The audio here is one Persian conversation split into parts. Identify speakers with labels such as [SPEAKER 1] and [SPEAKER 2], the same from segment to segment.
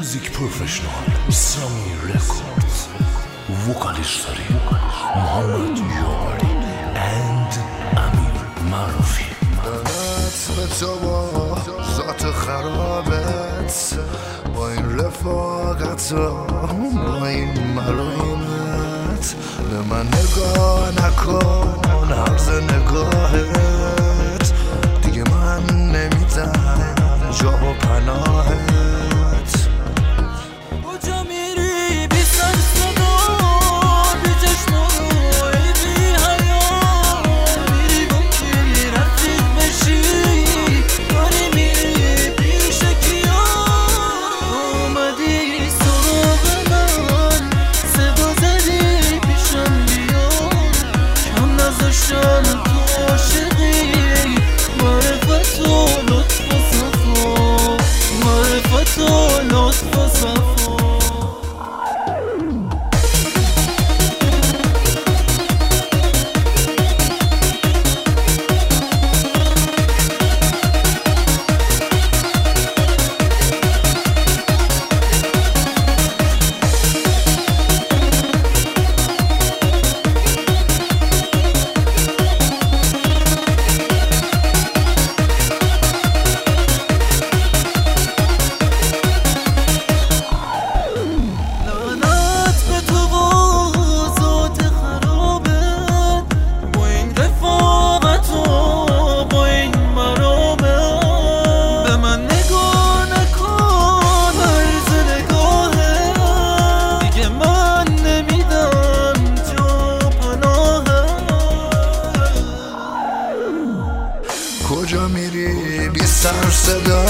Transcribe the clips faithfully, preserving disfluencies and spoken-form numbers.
[SPEAKER 1] Music professional Sami Records. Vocalist داریم محمد یاری and امیر معروفی.
[SPEAKER 2] منت به تو با ذات خرابت، با این رفاقت با این ملایمت، به من نگاه نکن عرض نگاهت، دیگه من نمیدم جا و پناهت.
[SPEAKER 3] کجا میری بی سر صدا، بی چشم و روی بی حیا، میری با کی رفیق بشی، داری میری پیش کیا، اومدی سراغ من، صدا زدی پیشم بیا، کم نذاشتم تو عاشقی، معرفت و لطف و صفا، معرفت و لطف و صفا.
[SPEAKER 2] کجا میری بی سر صدا،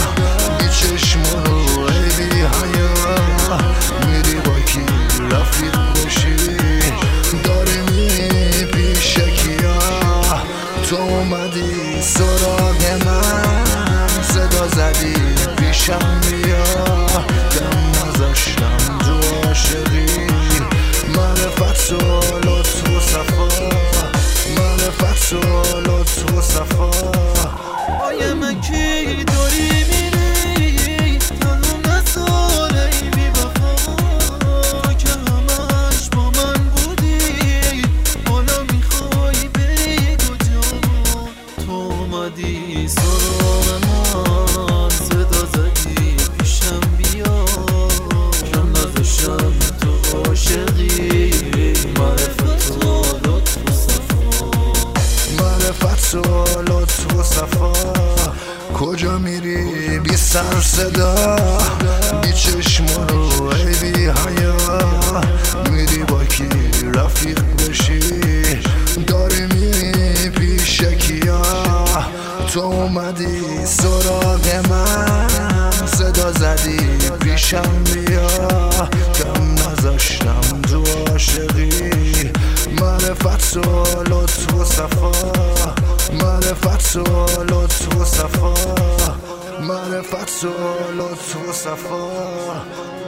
[SPEAKER 2] بی چشم و روی بی حیا، میری با کی رفیق بشی، داری میری پیش کیا، تو اومدی سراغ من، صدا زدی پیشم بیا، دم نذاشتم تو عاشقی، معرفت و لطف و صفا، معرفت و لطف و صفا.
[SPEAKER 3] آیه من کی داری میری، تنو نذاره ای بی وفا، که همش با من بودی، حالا میخوای بری کجا، تو اومدی سراغ من، صدا زدی پیشم بیا، کم نذاشتم تو عاشقی، معرفت و لطف و صفا،
[SPEAKER 2] معرفت و لطف و صفا. کجا میری بی سر صدا، بی چشم و روی بی حیا، میری با کی رفیق بشی، داری میری پیش کیا، تو اومدی سراغ من، صدا زدی پیشم بیا، کم نذاشتم تو عاشقی، معرفت و لطف و صفا، معرفت و لطف و صفا، معرفت و لطف و صفا.